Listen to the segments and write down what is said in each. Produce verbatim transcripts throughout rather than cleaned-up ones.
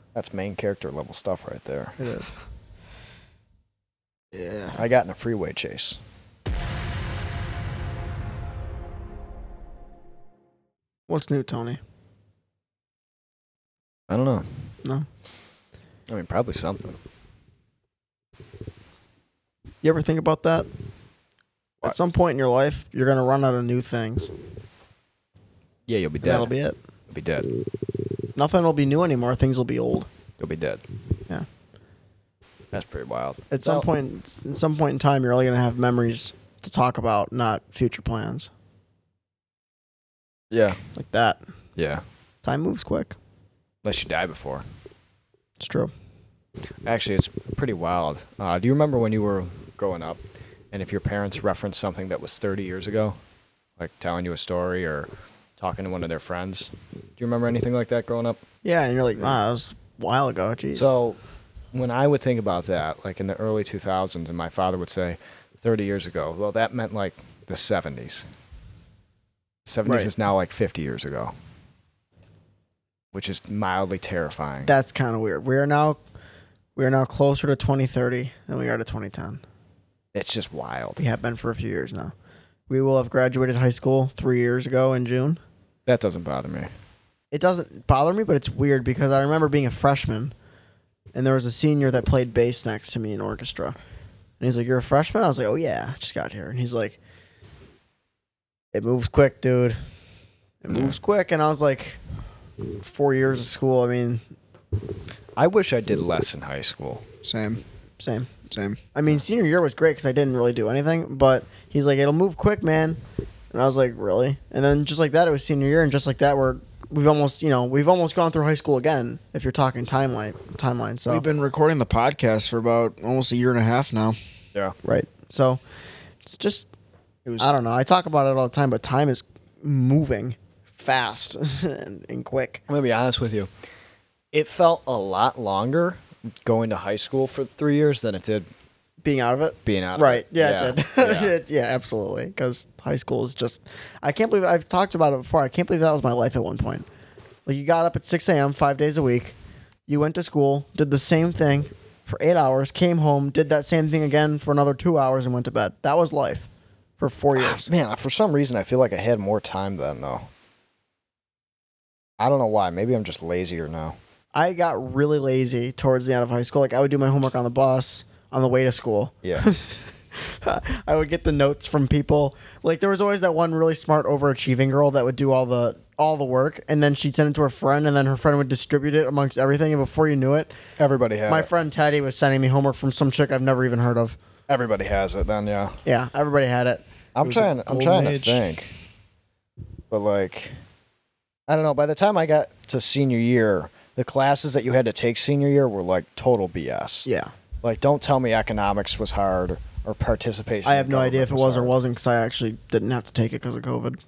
That's main character level stuff right there. It is. Yeah. I got in a freeway chase. What's new, Tony? I don't know. No. I mean, probably something. You ever think about that? What? At some point in your life, you're going to run out of new things. Yeah, you'll be And dead. that'll be it. You'll be dead. Nothing will be new anymore. Things will be old. You'll be dead. Yeah. That's pretty wild. At some Well, point, at some point in time, you're only going to have memories to talk about, not future plans. Yeah. Like that. Yeah. Time moves quick. Unless you die before. It's true. Actually, it's pretty wild. Uh, do you remember when you were growing up, and if your parents referenced something that was thirty years ago, like telling you a story or talking to one of their friends? Do you remember anything like that growing up? Yeah, and you're like, wow, that was a while ago. Jeez. So when I would think about that, like in the early two thousands, and my father would say thirty years ago, well, that meant like the seventies. seventies Right. is now like fifty years ago, which is mildly terrifying. That's kind of weird. We are now, we are now closer to twenty thirty than we are to twenty ten. It's just wild. We have been for a few years now. We will have graduated high school three years ago in June. That doesn't bother me. It doesn't bother me, but it's weird because I remember being a freshman, and there was a senior that played bass next to me in orchestra. And he's like, "You're a freshman?" I was like, "Oh yeah, I just got here." And he's like, "It moves quick, dude. It moves quick." And I was like, four years of school. I mean, I wish I did less in high school. Same. same. Same. I mean, senior year was great because I didn't really do anything. But he's like, "It'll move quick, man." And I was like, "Really?" And then just like that, it was senior year, and just like that, we're we've almost, you know, we've almost gone through high school again. If you're talking timeline, timeline. So We've been recording the podcast for about almost a year and a half now. Yeah. right. So it's just, It was I don't know. I talk about it all the time, but time is moving fast and, and quick. I'm going to be honest with you. It felt a lot longer going to high school for three years than it did Being out of it. being out of Right. it. Yeah, it did. Yeah. It- yeah, absolutely. Because high school is just, I can't believe, I've talked about it before. I can't believe that was my life at one point. Like, you got up at six a.m. five days a week. You went to school, did the same thing for eight hours, came home, did that same thing again for another two hours, and went to bed. That was life for four years. Man, for some reason, I feel like I had more time then, though. I don't know why. Maybe I'm just lazier now. I got really lazy towards the end of high school. Like, I would do my homework on the bus on the way to school. Yeah. I would get the notes from people. Like, there was always that one really smart, overachieving girl that would do all the all the work, and then she'd send it to her friend, and then her friend would distribute it amongst everything. And before you knew it, Everybody has my it. friend Teddy was sending me homework from some chick I've never even heard of. Everybody has it then, yeah. Yeah, everybody had it. I'm was trying. a I'm golden trying age. to think, but like, I don't know. By the time I got to senior year, the classes that you had to take senior year were like total B S. Yeah, Like, don't tell me economics was hard or participation. I have in no idea if it government was or hard. wasn't because I actually didn't have to take it because of COVID.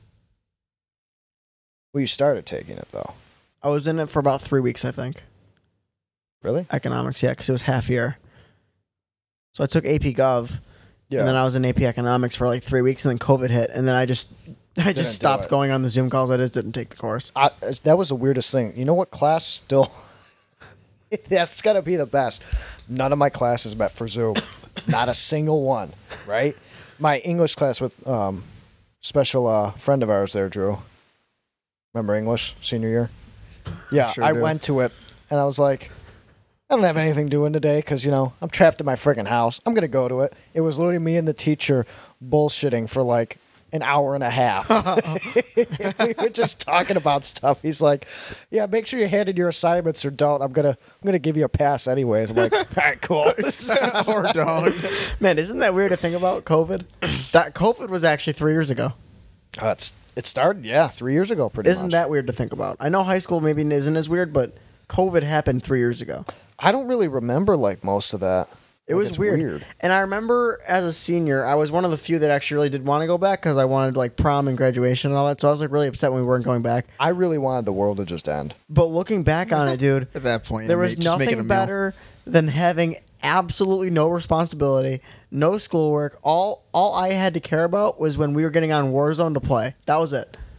Well, you started taking it though. I was in it for about three weeks, I think. Really? Economics, yeah, because it was half year. So I took A P Gov, Yeah. and then I was in A P Economics for like three weeks, and then COVID hit, and then I just I Didn't just do stopped it. going on the Zoom calls. I just didn't take the course. I, that was the weirdest thing. You know what class still? That's gotta be the best. None of my classes met for Zoom. Not a single one. Right? My English class with um, special uh, friend of ours there, Drew. Remember English senior year? Yeah, Sure I do. went to it and I was like, I don't have anything doing today because you know I'm trapped in my freaking house. I'm gonna go to it. It was literally me and the teacher bullshitting for like an hour and a half. We were just talking about stuff. He's like, "Yeah, make sure you hand in your assignments or don't. I'm gonna, I'm gonna give you a pass anyways." I'm like, "All right, cool." Or don't. Man, isn't that weird to think about COVID? That COVID was actually three years ago. Uh, it's, it started, yeah, three years ago, pretty Isn't much. that weird to think about? I know high school maybe isn't as weird, but COVID happened three years ago. I don't really remember like most of that. It Like, was it's weird. And I remember as a senior, I was one of the few that actually really did want to go back because I wanted like prom and graduation and all that. So I was like really upset when we weren't going back. I really wanted the world to just end. But looking back on it, dude, At that point, there you was make- just making a nothing meal. better than having absolutely no responsibility, no schoolwork. All all I had to care about was when we were getting on Warzone to play. That was it.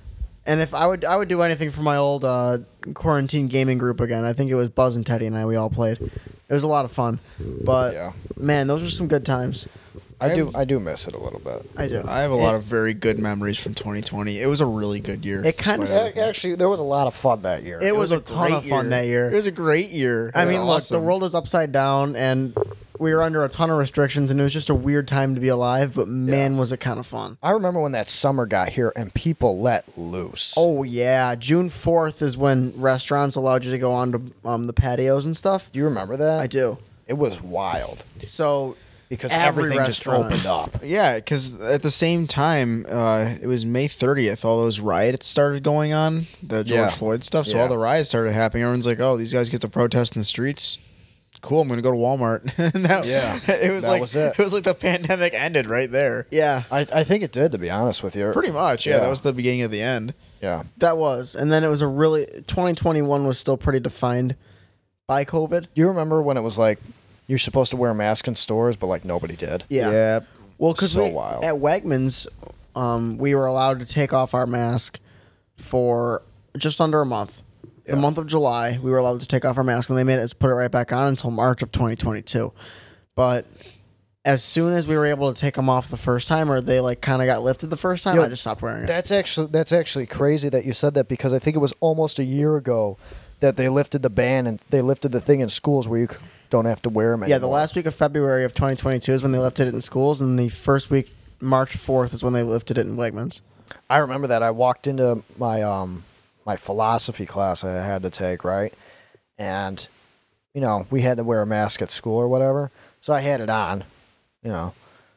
And if I would, I would do anything for my old uh, quarantine gaming group again. I think it was Buzz and Teddy and I. We all played. It was a lot of fun. But Yeah. man, those were some good times. I I do have- I do miss it a little bit. I do. I have a lot of very good memories from twenty twenty. It was a really good year. It kind of. despite A- Actually, there was a lot of fun that year. It was a ton great of fun that year. It was a great year. I It was mean, look, awesome. the world is upside down, and we were under a ton of restrictions, and it was just a weird time to be alive. But man, was it kind of fun! I remember when that summer got here and people let loose. Oh yeah, June fourth is when restaurants allowed you to go onto um, the patios and stuff. do you remember that? I do. It was wild So because Every everything just restaurant. opened up. Yeah, because at the same time, uh, it was May thirtieth. All those riots started going on, the George Yeah. Floyd stuff. So Yeah. all the riots started happening. Everyone's like, "Oh, these guys get to protest in the streets. Cool, I'm gonna go to Walmart." And that, Yeah, it was that like was it. was like the pandemic ended right there. yeah, I, I think it did, to be honest with you. Pretty much, yeah. Yeah. That was the beginning of the end. Yeah. that was, and then it was a really twenty twenty-one was still pretty defined by COVID. Do you remember when it was like you're supposed to wear a mask in stores, but like nobody did? Yeah. Well, because So we, wild. at Wegmans, um, we were allowed to take off our mask for just under a month. The Yeah. month of July, we were allowed to take off our mask, and they made us put it right back on until March of twenty twenty-two. But as soon as we were able to take them off the first time, or they like kind of got lifted the first time, Yo, I just stopped wearing it. That's actually that's actually crazy that you said that because I think it was almost a year ago that they lifted the ban and they lifted the thing in schools where you c- don't have to wear them anymore. Yeah, the last week of February of twenty twenty-two is when they lifted it in schools, and the first week, March fourth, is when they lifted it in Wegmans. I remember that. I walked into my um my philosophy class I had to take, right? And you know, we had to wear a mask at school or whatever. So I had it on, you know.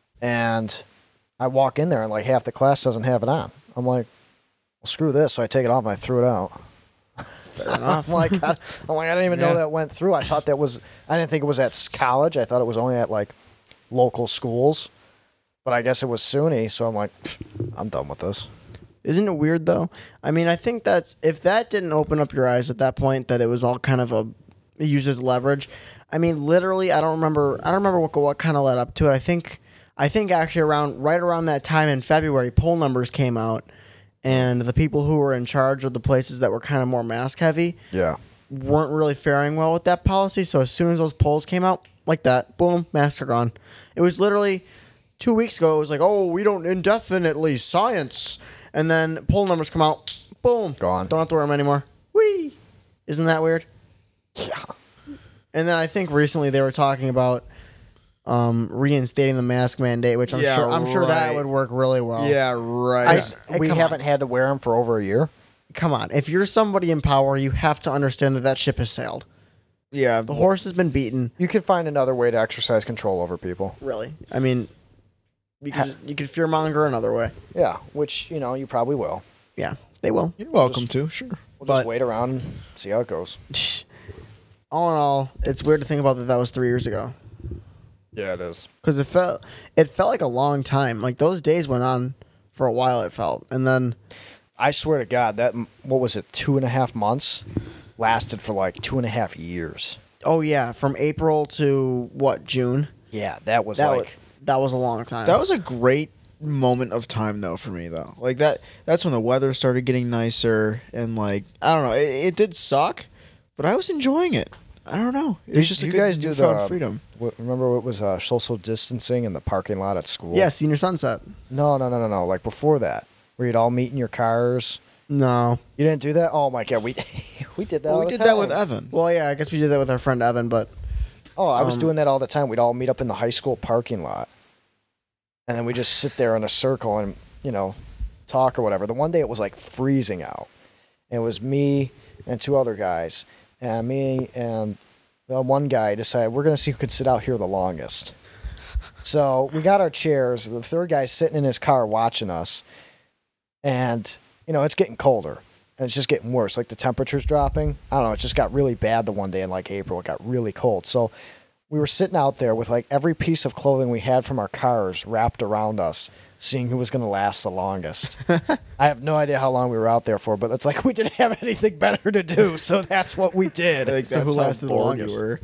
And I walk in there and like half the class doesn't have it on. I'm like, well, screw this. So I take it off and I threw it out. Fair enough. I'm like, I, I'm like, I didn't even Yeah. know that went through. I thought that was, I didn't think it was at s- college. I thought it was only at like local schools. But I guess it was SUNY. So I'm like, I'm done with this. Isn't it weird though? I mean, I think that's if that didn't open up your eyes at that point, that it was all kind of a used as leverage. I mean, literally, I don't remember. I don't remember what what kind of led up to it. I think, I think actually around right around that time in February, poll numbers came out, and the people who were in charge of the places that were kind of more mask heavy Yeah. weren't really faring well with that policy. So as soon as those polls came out, like that, boom, masks are gone. It was literally two weeks ago. It was like, oh, we don't indefinitely science. And then poll numbers come out, boom, Gone. Don't have to wear them anymore. Whee! Isn't that weird? Yeah. And then I think recently they were talking about um, reinstating the mask mandate, which I'm Yeah, sure I'm sure that right. would work really well. Yeah, right. I- Because Hey, we come haven't on. had to wear them for over a year. Come on, if you're somebody in power, you have to understand that that ship has sailed. yeah, The horse has been beaten. You could find another way to exercise control over people. Really, I mean, you could just, you could fearmonger another way. Yeah, which, you know, you probably will. Yeah, they will. you're welcome to. Sure. We'll But- just wait around and see how it goes. All in all, it's weird to think about that that was three years ago Yeah, it is. because it felt it felt like a long time. Like those days went on for a while. It felt, and then I swear to God, that, what was it, two and a half months? Lasted for like two and a half years. oh yeah, from April to what June. Yeah, that was That like, was that was a long time. That was a great moment of time though for me though. Like that that's when the weather started getting nicer and like I don't know, it, it did suck, but I was enjoying it. I don't know. It Did was just a you good guys do newfound the freedom. What, remember what was uh, social distancing in the parking lot at school? yeah, senior sunset. No, no, no, no, no. Like before that, where you'd all meet in your cars. No. You didn't do that? Oh my God, we we did that. Well, all we the did that time. with Evan. Well, yeah, I guess we did that with our friend Evan, but Oh, I was Um, doing that all the time. We'd all meet up in the high school parking lot, and then we just sit there in a circle and you know talk or whatever. The one day it was like freezing out. It was me and two other guys, and me and the one guy decided we're gonna see who could sit out here the longest. So we got our chairs. The third guy's sitting in his car watching us, and you know it's getting colder. And it's just getting worse. Like the temperature's dropping. I don't know. It just got really bad the one day in like April. It got really cold. So we were sitting out there with like every piece of clothing we had from our cars wrapped around us, seeing who was going to last the longest. I have no idea how long we were out there for, but it's like we didn't have anything better to do, so that's what we did. Like, So that's who how lasted the bored you longest? were.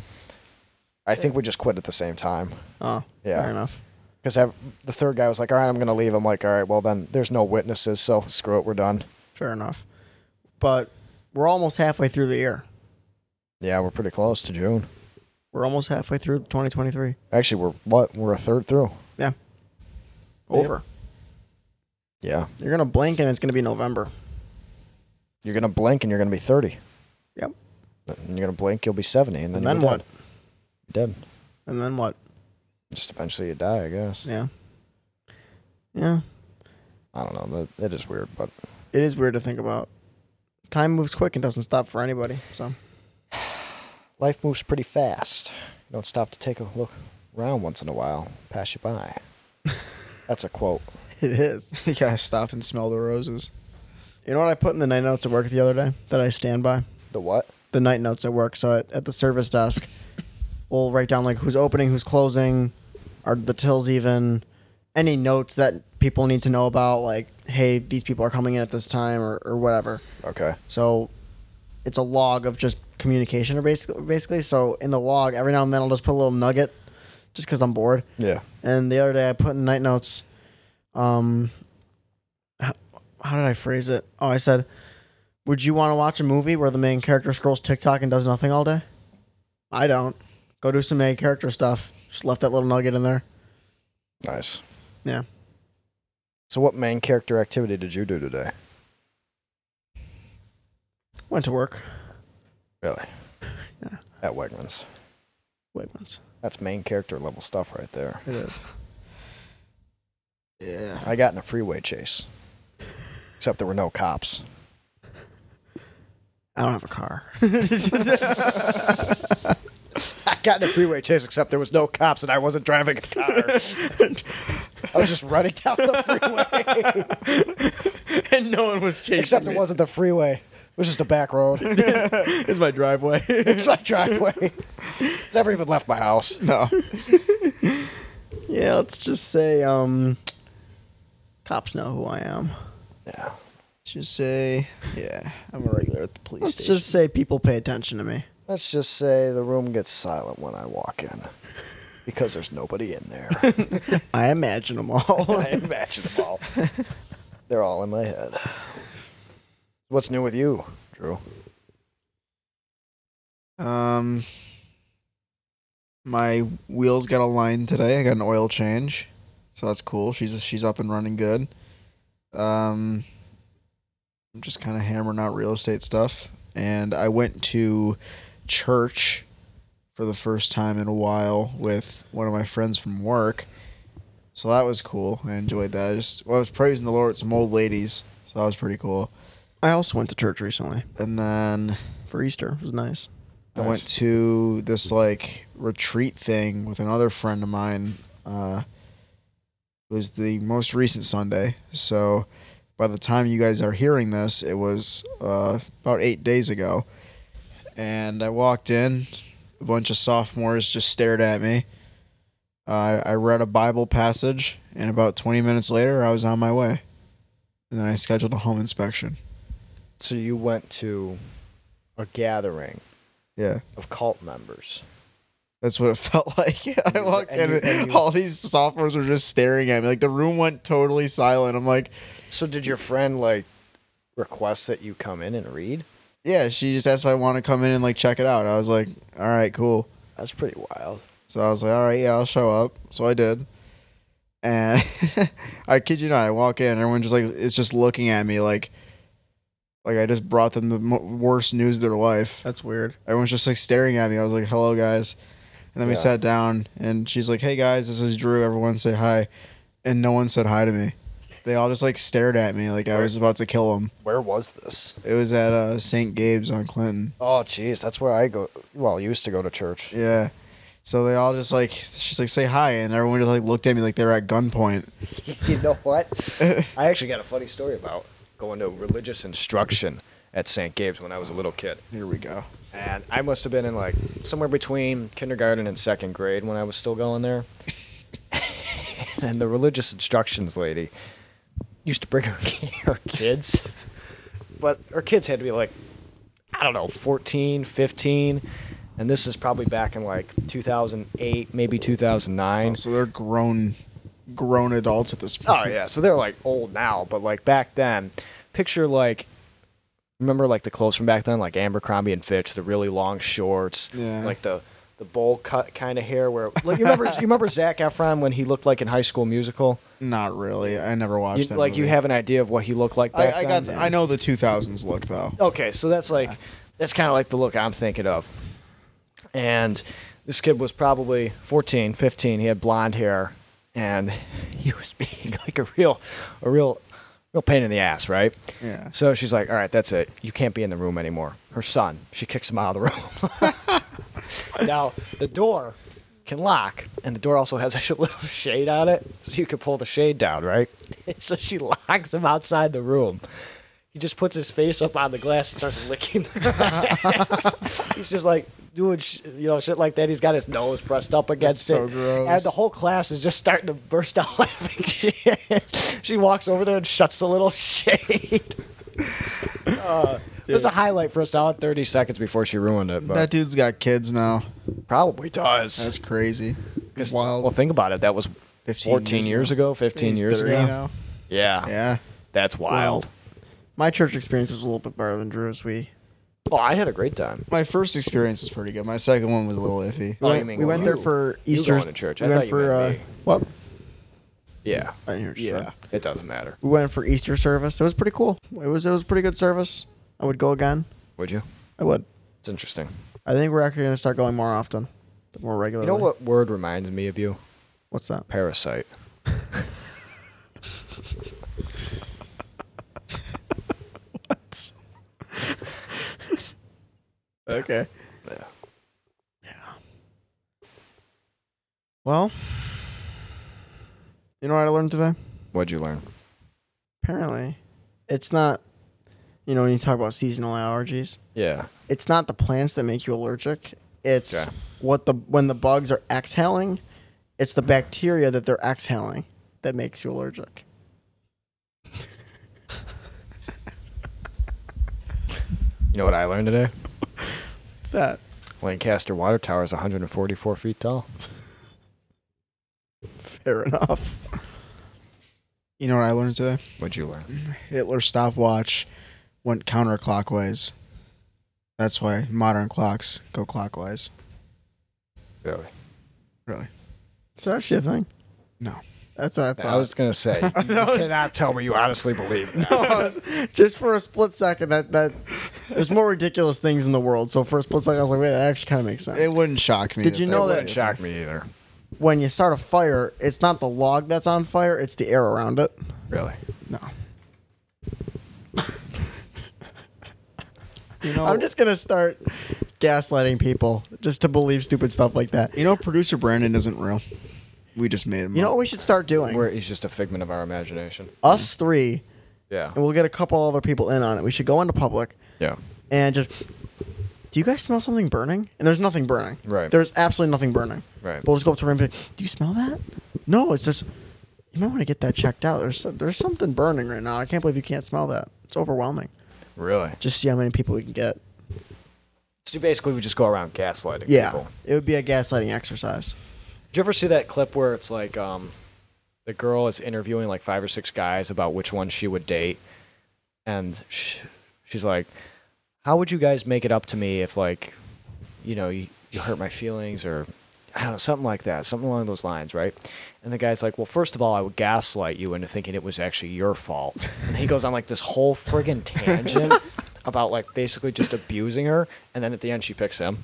I think we just quit at the same time. oh, Yeah. fair enough. Because the third guy was like, all right, I'm going to leave. I'm like, all right, well, then there's no witnesses, so screw it, we're done. Fair enough. But we're almost halfway through the year. Yeah, we're pretty close to June. We're almost halfway through twenty twenty-three. Actually, we're what? We're a third through. Yeah. Over. Yeah. You're going to blink and it's going to be November. You're gonna blink and you're gonna be thirty. Yep. And you're gonna blink, you'll be seventy, and then, And then you're what? Dead. Dead. And then what? Just eventually you die, I guess. Yeah. Yeah. I don't know. That it is weird, but It is weird to think about. Time moves quick and doesn't stop for anybody. So life moves pretty fast. You don't stop to take a look around once in a while, pass you by. That's a quote. it is. You gotta stop and smell the roses. You know what I put in the night notes at work the other day that I stand by? The what? The night notes at work. So at, at the service desk, we'll write down like who's opening, who's closing, are the tills even, any notes that people need to know about, like, hey, these people are coming in at this time or, or whatever. Okay. So it's a log of just communication, or basically, basically. So in the log, every now and then I'll just put a little nugget just because I'm bored. Yeah. And the other day I put in the night notes, um, how, how did I phrase it? Oh, I said, would you want to watch a movie where the main character scrolls TikTok and does nothing all day? I don't. Go do some main character stuff. Just left that little nugget in there. Nice. Yeah. So what main character activity did you do today? Went to work. Really? Yeah. At Wegmans. Wegmans. That's main character level stuff right there. It is. Yeah. I got in a freeway chase. Except there were no cops. I don't have a car. I got in a freeway chase, except there was no cops and I wasn't driving a car. I was just running down the freeway. And no one was chasing Except me. it wasn't the freeway. It was just a back road. It's my driveway. It's my driveway. Never even left my house. No. Yeah, let's just say, um, cops know who I am. Yeah. Just say, yeah, I'm a regular at the police Let's station. just say people pay attention to me. Let's just say the room gets silent when I walk in. Because there's nobody in there. I imagine them all. I imagine them all. They're all in my head. What's new with you, Drew? Um, my wheels got aligned today. I got an oil change, so that's cool. She's she's up and running good. Um, I'm just kind of hammering out real estate stuff, and I went to church for the first time in a while with one of my friends from work. So that was cool. I enjoyed that. I just well, I was praising the Lord with some old ladies, so that was pretty cool. I also went to church recently And then for Easter. It was nice. I went to this like retreat thing with another friend of mine. Uh, it was the most recent Sunday. So by the time you guys are hearing this, it was uh, about eight days ago. And I walked in, a bunch of sophomores just stared at me. Uh, I read a Bible passage, and about twenty minutes later, I was on my way. And then I scheduled a home inspection. So you went to a gathering Yeah. of cult members. That's what it felt like. I walked and in, you- and, and you- all these sophomores were just staring at me. Like the room went totally silent. I'm like, So did your friend like request that you come in and read? yeah. She just asked if I want to come in and like check it out. I was like, all right, cool. That's pretty wild. So I was like, all right, yeah, I'll show up. So I did. And I kid you not, I walk in, everyone just like is just looking at me like, like I just brought them the mo- worst news of their life. That's weird. Everyone's just like staring at me. I was like, hello guys. And then we Yeah. sat down and she's like, hey guys, this is Drew. Everyone say hi. And no one said hi to me. They all just like stared at me like I was about to kill them. Where was this? It was at uh, Saint Gabe's on Clinton. Oh, jeez, that's where I go. Well, used to go to church. Yeah. So they all just like, she's like, say hi. And everyone just like looked at me like they were at gunpoint. You know what? I actually got a funny story about going to religious instruction at Saint Gabe's when I was a little kid. Here we go. And I must have been in like somewhere between kindergarten and second grade when I was still going there. And the religious instructions lady used to bring her, her kids. But her kids had to be like, I don't know, fourteen, fifteen. And this is probably back in like two thousand eight, maybe two thousand nine. Oh, so they're grown, grown adults at this point. Oh, yeah. So they're like old now. But like back then, picture like, remember like the clothes from back then, like Abercrombie and Fitch, the really long shorts, Yeah. like the the bowl cut kind of hair. Where like you remember you remember Zac Efron when he looked like in High School Musical? Not really. I never watched You, that. like you movie. have an idea of what he looked like back I, I then? got. I know the two thousands look though. Okay, so that's like that's kind of like the look I'm thinking of. And this kid was probably fourteen, fifteen. He had blonde hair, and he was being like a real, a real, real pain in the ass, right? Yeah. So she's like, "All right, that's it. You can't be in the room anymore." Her son, she kicks him out of the room. Now the door can lock, and the door also has a little shade on it, so you can pull the shade down, right? So she locks him outside the room. He just puts his face up on the glass and starts licking the glass. He's just like doing, sh- you know, shit like that. He's got his nose pressed up against That's so it. gross. And the whole class is just starting to burst out laughing. She, she walks over there and shuts the little shade. Uh, it was a highlight for a solid thirty seconds before she ruined it. But That dude's got kids now. probably does. That's crazy. 'Cause- Wild. Well, think about it. That was fifteen fourteen years ago, fifteen He's years thirty ago. now. Yeah. Yeah. That's wild. My church experience was a little bit better than Drew's. We Oh, I had a great time. My first experience was pretty good. My second one was a little iffy. Oh, we you mean we when went there you- for you Easter. going to church. I We thought went you for meant uh, me. what? Yeah. I didn't hear what you Yeah. said. It doesn't matter. We went for Easter service. It was pretty cool. It was it was a pretty good service. I would go again. Would you? I would. It's interesting. I think we're actually gonna start going more often, more You regularly. know what word reminds me of you? What's that? Parasite. What? Okay. Yeah. Well, you know what I learned today? What'd you learn? Apparently, it's not. You know, when you talk about seasonal allergies, Yeah. it's not the plants that make you allergic. It's Okay. what the when the bugs are exhaling, it's the bacteria that they're exhaling that makes you allergic. You know what I learned today? What's that? Lancaster Water Tower is one hundred forty-four feet tall. Fair enough. You know what I learned today? What'd you learn? Hitler's stopwatch went counterclockwise. That's why modern clocks go clockwise. Really? Really? Is that actually a thing? No. That's what I thought. I was gonna say. You cannot tell me you honestly believe that. No, I was- just for a split second, that that there's more ridiculous things in the world. So for a split second, I was like, wait, that actually kind of makes sense. It wouldn't shock me. Did you that know that that- Wouldn't shock me either. When you start a fire, it's not the log that's on fire; it's the air around it. Really? No, You know, I'm just gonna start gaslighting people just to believe stupid stuff like that. You know, producer Brandon isn't real. We just made him. You know up. what we should start doing? Where he's just a figment of our imagination. Us three, Yeah. and we'll get a couple other people in on it. We should go into public Yeah. and just. Do you guys smell something burning? And there's nothing burning. Right. There's absolutely nothing burning. Right. We'll just go up to her and be like, do you smell that? No, it's just, you might want to get that checked out. There's there's something burning right now. I can't believe you can't smell that. It's overwhelming. Really? Just see how many people we can get. So basically, we just go around gaslighting Yeah. people. It would be a gaslighting exercise. Did you ever see that clip where it's like um, the girl is interviewing like five or six guys about which one she would date, and sh- she's like, "How would you guys make it up to me if like, you know, you, you hurt my feelings or I don't know, something like that, something along those lines, right?" And the guy's like, "Well, first of all, I would gaslight you into thinking it was actually your fault." And he goes on like this whole friggin' tangent about like basically just abusing her, and then at the end she picks him.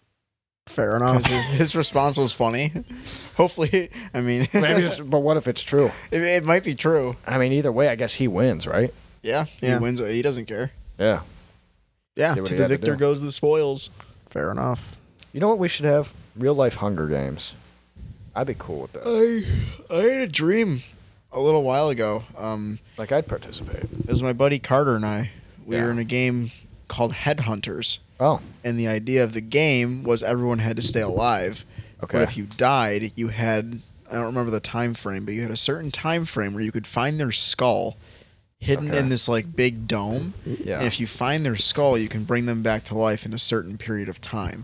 Fair enough. 'Cause his, his response was funny. Hopefully, I mean, Maybe, it's, but what if it's true? it, it might be true. I mean, either way, I guess he wins, right? Yeah, Yeah. he wins. He doesn't care. Yeah. Yeah, Did what to he the had to victor do. goes the spoils. Fair enough. You know what we should have? Real life Hunger Games. I'd be cool with that. I I had a dream a little while ago. Um, Like I'd participate. it was my buddy Carter and I. We Yeah. were in a game called Headhunters, Oh, and the idea of the game was everyone had to stay alive. okay. But if you died, you had I don't remember the time frame, but you had a certain time frame where you could find their skull hidden Okay. in this like big dome. Yeah. And if you find their skull, you can bring them back to life in a certain period of time.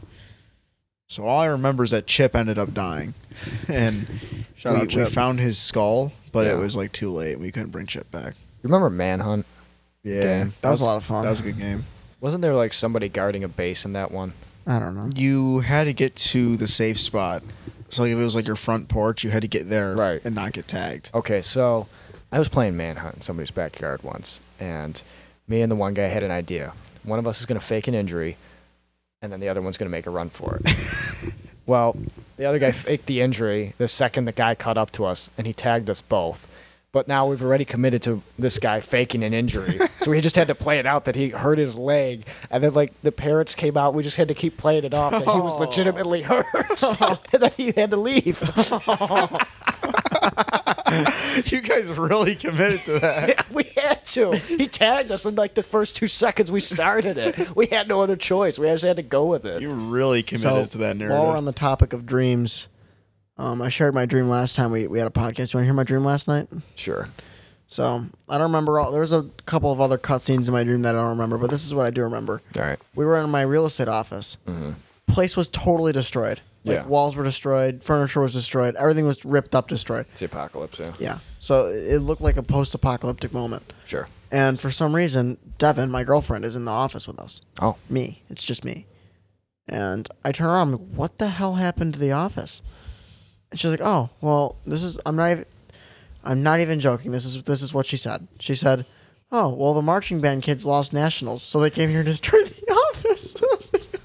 So all I remember is that Chip ended up dying, and Shout we, out we Chip. found his skull, but Yeah. it was like too late. We couldn't bring Chip back. You remember Manhunt? Yeah, That was a lot of fun. That was a good game. Wasn't there like somebody guarding a base in that one? I don't know. You had to get to the safe spot. So like if it was like your front porch, you had to get there Right. and not get tagged. Okay, so I was playing Manhunt in somebody's backyard once, and me and the one guy had an idea. One of us is going to fake an injury, and then the other one's going to make a run for it. Well, the other guy faked the injury the second the guy caught up to us, and he tagged us both. But now we've already committed to this guy faking an injury. So we just had to play it out that he hurt his leg. And then, like, the parents came out. We just had to keep playing it off that he was legitimately hurt. And then he had to leave. You guys really committed to that. We had to. He tagged us in, like, the first two seconds we started it. We had no other choice. We just had to go with it. You really committed to that narrative. While we're on the topic of dreams, um, I shared my dream last time we, we had a podcast. You want to hear my dream last night? Sure. So I don't remember all. There was a couple of other cutscenes in my dream that I don't remember, but this is what I do remember. All right. We were in my real estate office. Mm-hmm. Place was totally destroyed. Like Yeah. walls were destroyed, furniture was destroyed, everything was ripped up, destroyed. It's the apocalypse, yeah. Yeah. So it looked like a post-apocalyptic moment. Sure. And for some reason, Devin, my girlfriend, is in the office with us. Oh. Me. It's just me. And I turn around, I'm like, what the hell happened to the office? And she's like, oh, well, this is, I'm not even, I'm not even joking. This is, this is what she said. She said, oh, well, the marching band kids lost nationals, so they came here to destroy the office. I was like,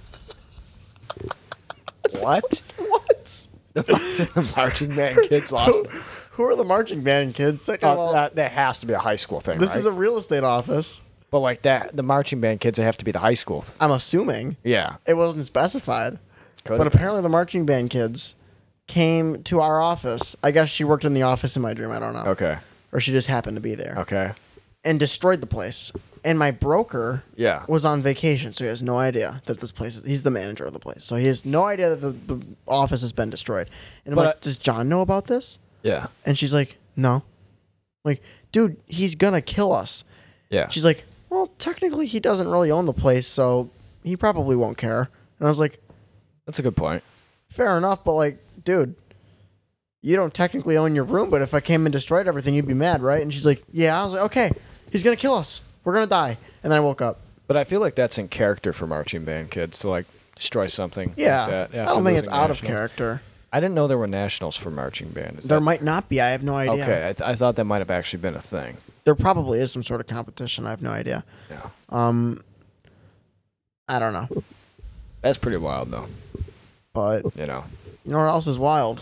What? what? The marching band kids lost. Who, who are the marching band kids? Second of Oh, all, that, that has to be a high school thing, this right? is a real estate office. But like that, the marching band kids, they have to be the high school. th- I'm assuming. Yeah. It wasn't specified. Could But have apparently the marching band kids came to our office. I guess she worked in the office in my dream. I don't know. been. Okay. Or she just happened to be there. Okay. And destroyed the place. And my broker Yeah. was on vacation, so he has no idea that this place is... He's the manager of the place. So he has no idea that the, the office has been destroyed. And I'm But- like, does John know about this? Yeah. And she's like, no. I'm like, dude, he's gonna kill us. Yeah. She's like, well, technically he doesn't really own the place, so he probably won't care. And I was like, That's a good point. fair enough, but like, dude, you don't technically own your room, but if I came and destroyed everything, you'd be mad, right? And she's like, yeah. I was like, okay, he's gonna kill us. We're gonna die. And then I woke up. But I feel like that's in character for marching band kids to like destroy something. Yeah, Like that I after don't think it's losing out of national. character. I didn't know there were nationals for marching band. Is There that, might not be. I have no idea. Okay, I, th- I thought that might have actually been a thing. There probably is some sort of competition. I have no idea. Yeah. Um, I don't know, That's pretty wild, though. but You know, you know what else is wild?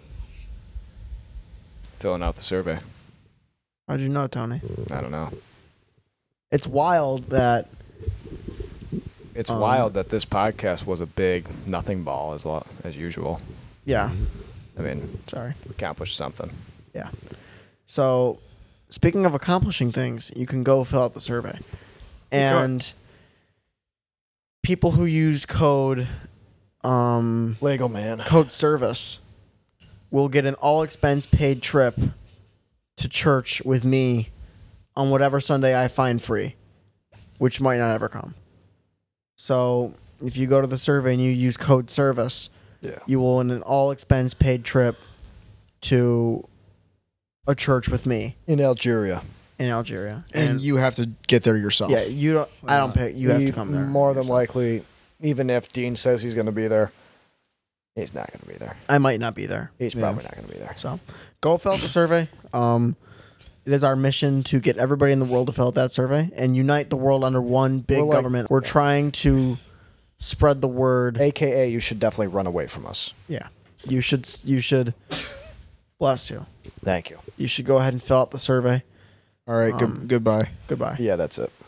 filling out the survey. How'd you know, Tony? I don't know. It's wild that It's Um, wild that this podcast was a big nothing ball as lo- as usual. yeah. I mean, Sorry. we accomplished something. Yeah. So, speaking of accomplishing things, you can go fill out the survey. And people who use code um, Lego man. code service will get an all expense paid trip to church with me on whatever Sunday I find free, which might not ever come. So, if you go to the survey and you use code service, Yeah. you will win an all expense paid trip to a church with me In Algeria. in Algeria. And, you have to get there yourself. yeah, you don't. I don't pick. You have to come there. More than yourself. likely, even if Dean says he's going to be there, he's not going to be there. I might not be there. He's Yeah. probably not going to be there. So, go fill out the survey. Um, it is our mission to get everybody in the world to fill out that survey and unite the world under one big We're like- government. We're trying to spread the word. A K A, you should definitely run away from us. Yeah, you should. You should. Bless you. Thank you. You should go ahead and fill out the survey. All right. Um, good, goodbye. Goodbye. Yeah, that's it.